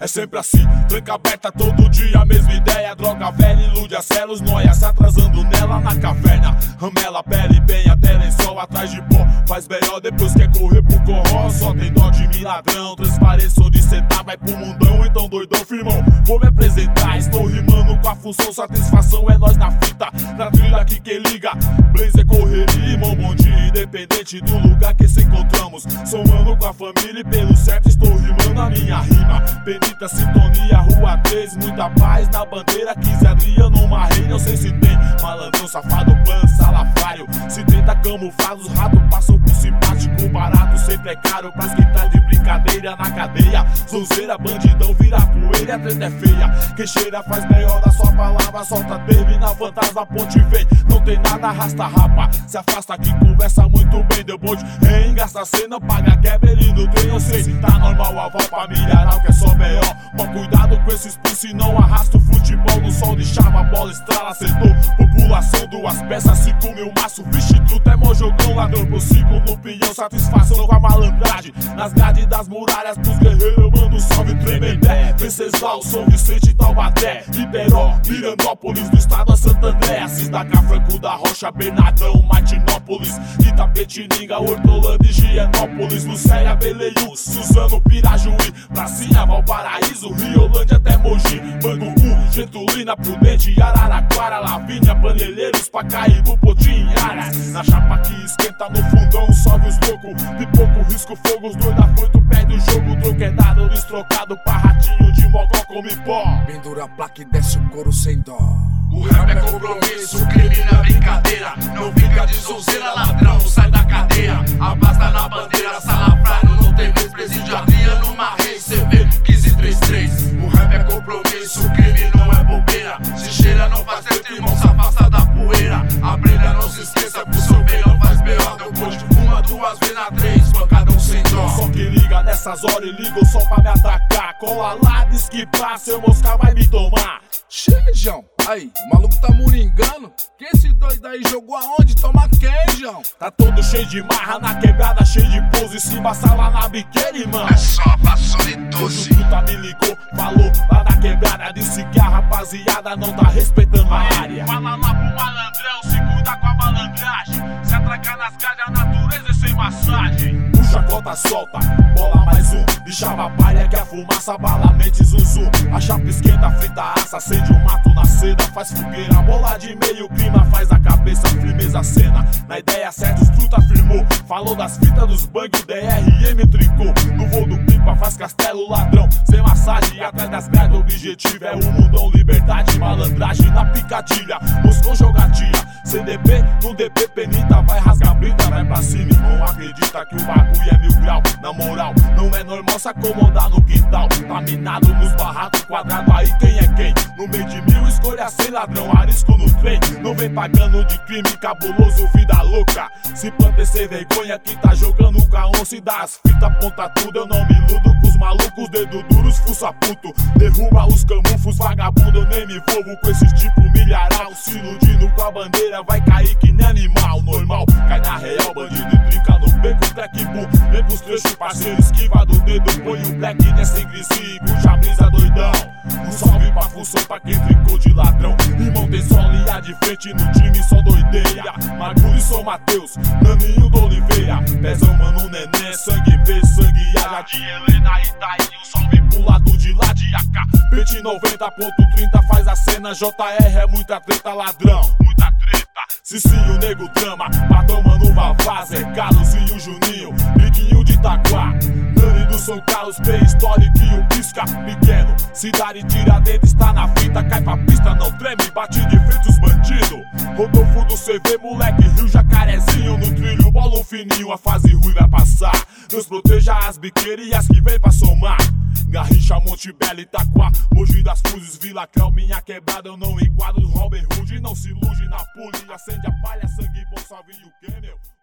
É sempre assim, tranca aberta todo dia, a mesma ideia. Droga velha, ilude a celos, noia, se atrasando nela na caverna. Ramela, pele bem até lençol, atrás de pó. Faz B.O. depois quer correr pro corró. Só tem dó de mim, ladrão, transpareça onde cê tá. Vai pro mundão, então doidão, firmão. Vou me apresentar, estou rimando com a função. Satisfação é nós na fita, na trilha aqui quem liga. Blazer, correria, irmão, bom dia. Independente do lugar que se encontramos, somando com a família e pelo certo estou rimando a minha rima. Benita, sintonia, rua 3, muita paz na bandeira. 15 Adriano, uma rei, não sei se tem malandrão, safado, ban, salafrário. Se tenta camuflar, os ratos passam por simpático, barato, sempre é caro pras quem tá de brincadeira na cadeia. Zonzeira, bandidão, vira poeira, a treta é feia. Quem cheira faz B.O. da sua palavra, solta, termina, fantasma, ponte vem. Não tem nada, arrasta rapa, se afasta que conversa muito bem. Deu bonde, engasta cena, paga quebra, ele no trem, eu sei. Tá normal, aval pra milharal, que é só B.O. Mas cuidado com esses pulsos, não arrasta o futebol no sol de chava, a bola estrala, acertou. População, duas peças, 5 mil maço, vixe, truta é mó jogão, ladrão, prossigo no pinhão, satisfação com a malandragem. Nas grades das muralhas pros guerreiros, eu mando salve, Tremembé, Venceslau, São Vicente, Taubaté, Ribeiró, Mirandópolis, do estado a Santo André, Assis da Cá, Franco da Rocha, Bernardão, Martinópolis, Itapetininga, Hortolândia e Gianópolis, Lucélia, Beleiú, Suzano, Pirajuí, Pracinha, Valparaíso, Riolândia até Mogi, Bangu, Getulina, Prudente, Araraquara, Lavínia, Panelheiros, Pacaembu, Potinharas. Na chapa que esquenta no fundão, sobe os loucos, pipoco, risco, fogo, os dois da foito, perde o jogo, troco é dado, destrocado, pra ratinho de mogó, come pó. Pendura a placa e desce o couro sem dó. O rap é compromisso, crime na brincadeira. Não fica de zonzeira, ladrão, sai da cadeia. Abasta na bandeira, salafrário, não tem vez. Presídio Adriano, uma rei, CV 1533. O rap é compromisso, crime não é bobeira. Se cheira, não faz tempo, irmão, se afasta da poeira. A brilha, não se esqueça, pro seu bem não faz B.O. Deu ponte, uma, duas vezes na 3, pancadão sem dó. Só que liga nessas horas e liga só pra me atacar. Cola lá, diz que pra seu mosca vai me tomar. Chega, João. Aí, o maluco tá moringando. Que esse doido aí jogou aonde? Toma quem, João? Tá todo cheio de marra na quebrada, cheio de pose. Se embaçar lá na biqueira, irmão. É só vassoura e doce. O puta me ligou, falou lá da quebrada. Disse que a rapaziada não tá respeitando a área. Fala lá pro malandrão, se cuida com a malandragem. Se atracar nas grades, a natureza é sem massagem. Puxa a cota, solta, bola mais um. Bichava palha que a fumaça bala mente zum. A chapa esquenta, frita assa, acende o mato na seda. Faz fogueira, bola de meio clima, faz a cabeça, firmeza cena. Na ideia certa, os truta firmou. Falou das fitas dos bang, DRM trincou. No voo do pipa, faz castelo, ladrão. Sem massagem, atrás das grades, o objetivo é o mundão, liberdade, malandragem na picadilha. Moscou jogatina, CDP, no DP, penita, vai rasgar brita, vai pra cima, irmão. Acredita que o bagulho é 1000 grau. Na moral, não é normal se acomodar no quintal. Tá minado nos barracos, quadrado, aí quem é quem? No meio de 1000, escolha sem ladrão, arisco no trem. Não vem pagando de crime cabuloso, vida louca. Se planta sem vergonha, quem tá jogando com a onça e dá as fitas, aponta tudo. Eu não me iludo com os malucos, dedo duros, fuça puto. Derruba os camufos, vagabundo, eu nem me envolvo com esses tipo milharal. Se iludindo com a bandeira, vai cair que nem animal. Normal, cai na real, bandido e trinca no beco, track boom. Vem pros trechos, parceiro, esquiva do dedo. Põe o black nessa ingresia e puxa a brisa doidão. Um salve pra função pra quem trincou de ladrão. Irmão, tem só linha de frente no time, só doideia. Margulho e São Mateus, Naninho do Oliveira. Pezão, mano, neném, sangue B, sangue A. Jardim Helena, Itaí, um salve pro lado de lá de AK. Pente 90.30 faz a cena, JR é muita treta, ladrão, muita treta. Cicinho, nego trama, Padrão, mano, Vavá, Zé Carlos e o Juninho, Biguinho de Itaquá. Nani do São Carlos, pré-histórico e o pisca pequeno. Cidade Tiradentes está na fita, cai pra pista, não treme, bate de frente os bandidos. Rodolfo do CV, moleque, Rio Jacarezinho no trilho, bolo fininho, a fase ruim vai passar. Deus proteja as biqueiras e as que vem pra somar. Garrincha, Monte Belo, Itaquá, Mogi das Cruzes, Vila Creu, minha quebrada eu não enquadro. Robin Hood, não se ilude na pule, acende a palha, sangue bom, salve o que, meu?